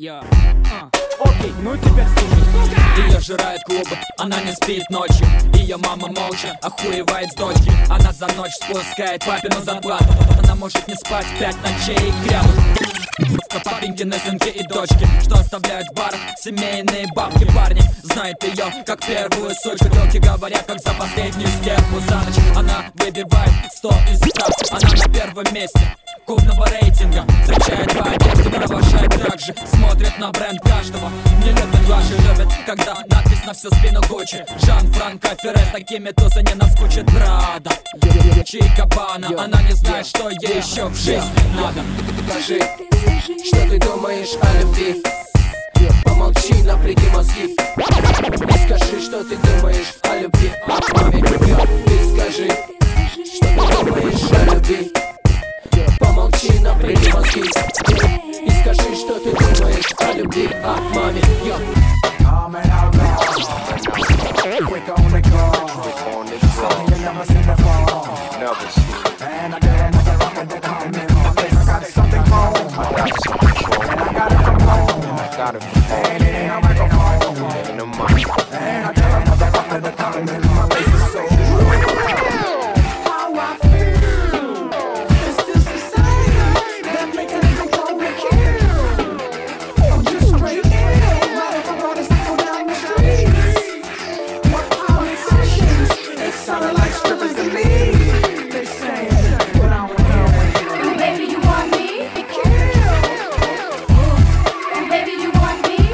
Окей, ну теперь слушай. Ее жирает клубы, она не спит ночью. Ее мама молча охуевает с дочки. Она за ночь спускает папину зарплату. Она может не спать 5 ночей и крябут. Папенькины сынки и дочки, что оставляют в барах семейные бабки. Парни знают ее как первую сучку. Телки говорят, как за последнюю стерву за ночь. Она выбивает 100 из 100. Она на первом месте клубного рейтинга. Встречает по одежде, провожает также. Смотрит на бренд каждого. Не любят ваши, любят, когда надпись на всю спину Гуччи. Жан-Франко Ферре, с такими тусы не наскучит. Прада, Чика Бана. Она не знает, что ей еще в жизни надо. Скажи, что ты думаешь о любви? Помолчи, напряги мозги. И скажи, что ты думаешь о любви. Маме, ты скажи, что ты думаешь о любви. Помолчи, напряги мозги. И скажи, что ты думаешь о любви. Маме, quick on the go, something you never seen before. And I got the comment in my face. I got something home, and I got it from home. And it ain't a microphone. And I got a motherfucker the comment in my face. So how I feel is this society that makes a nigga wanna kill? I'm just straight ill, right if I wanna cycle down the street. It sounded like strippers to me. They saying, but I don't know. Ooh, baby, you want me? Ooh, baby, you want me?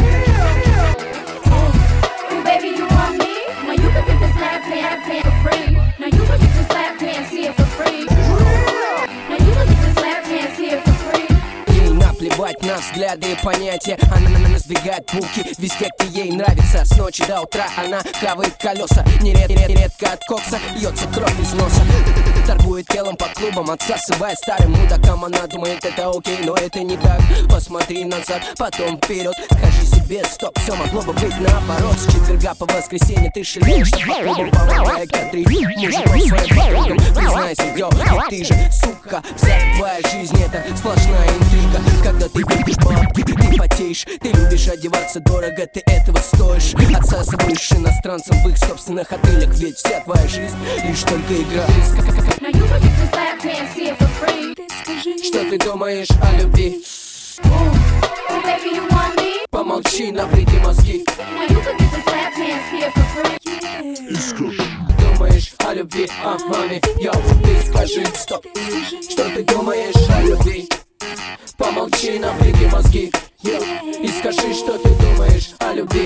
Ooh, baby, you want me? Now you can get this lap pant for free. Now you can get this lap pants here for free. Now you can get this lap pants here for free. ей наплевать на взгляды и понятия. Она сдвигает булки везде, где ей нравится. С ночи до утра она хавает колеса. Нередко от кокса льется кровь из носа. Торгует телом по клубам, отсасывая старым мудакам. Она думает, это окей, но это не так. Посмотри назад, потом вперед. Скажи себе, стоп, все могло бы быть наоборот. С четверга по воскресенье ты шалеешь по клубам, помогая кадри мужиком своим подругам. Признайся, йо, и ты же, сука, вся твоя жизнь это сплошная интрига. Когда ты видишь бабки, ты потеешь. Ты любишь одеваться дорого, ты этого стоишь. Отсасываешь иностранцам в их собственных отелях. Ведь вся твоя жизнь лишь только игра. Now you can get this lap pants here for free. Что ты думаешь о любви? Ooh, baby, you want me? Помолчи, напряги мозги. Now you can get this lap pants here for free. Думаешь о любви, маме, йо, ты скажи, стоп. Что ты думаешь о любви? Помолчи, напряги мозги, йо, и скажи, что ты думаешь о любви,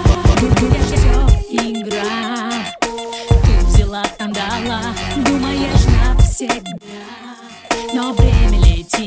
Все игра, ты взяла, там дала, думаешь навсегда, но время летит,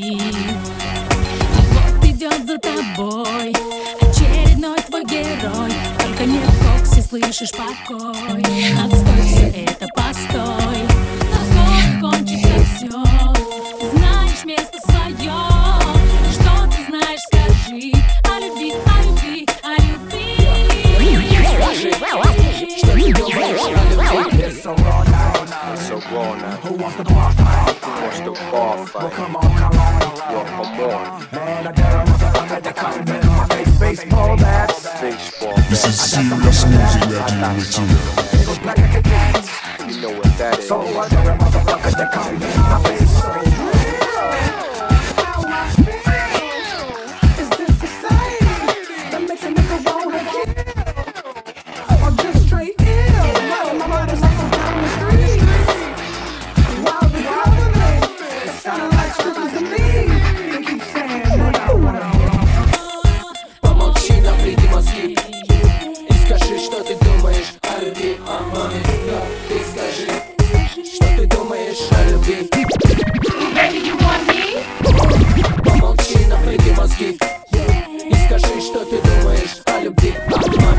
и вот идет за тобой очередной твой герой. Только не в коксе слышишь покой. Отстой, все это постой, но скоро кончится все. Знаешь место свое. Что ты знаешь, скажи о любви, о любви, о любви. Скажи, что ты думаешь о любви? It's so raw now. It's so raw now. Who wants the bar fight? Who wants the bar fight? Well, come on, come on. Yo, come on. Man, I got a motherfucker that comment in my face. Baseball bats. Baseball This is bat. serious music that you with you. It goes black like a cat. You know what that is. So I got a motherfucker that comment in my face. How I feel is this society that makes a nigga wanna kill? I'm just straight ill. My motorcycle down the street. While the government is sounding like strippers to me. They keep saying, but I wanna. Помолчи, напряги мозги, и скажи, что ты думаешь о любви, маме, йо, ты скажи, что ты думаешь о любви. Baby, you want me? Помолчи, напряги мозги, и скажи, что ты думаешь о любви, маме,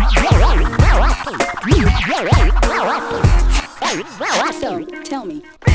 So, tell me.